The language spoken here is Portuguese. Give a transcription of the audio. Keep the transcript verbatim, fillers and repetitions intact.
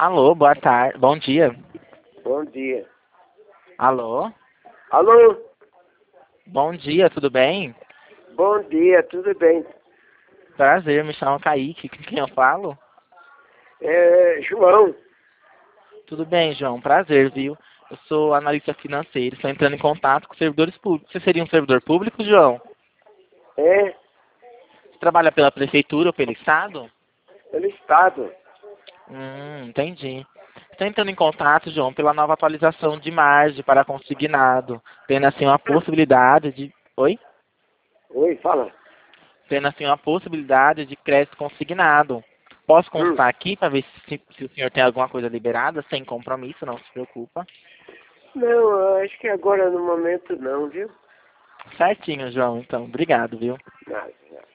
Alô, boa tarde. Bom dia. Bom dia. Alô? Alô? Bom dia, tudo bem? Bom dia, tudo bem? Prazer, me chamo Kaique. Com quem eu falo? É, João. Tudo bem, João. Prazer, viu? Eu sou analista financeiro. Estou entrando em contato com servidores públicos. Você seria um servidor público, João? É, Você trabalha pela prefeitura ou pelo estado? pelo Estado. Hum, entendi. Estou entrando em contato, João, pela nova atualização de margem para consignado, tendo assim uma possibilidade de... Oi? Oi, fala. Tendo assim uma possibilidade de crédito consignado. Posso Hum. consultar aqui para ver se, se o senhor tem alguma coisa liberada, sem compromisso, não se preocupa. Não, eu acho que agora no momento não, viu? Certinho, João, então. Obrigado, viu? Nada, nada.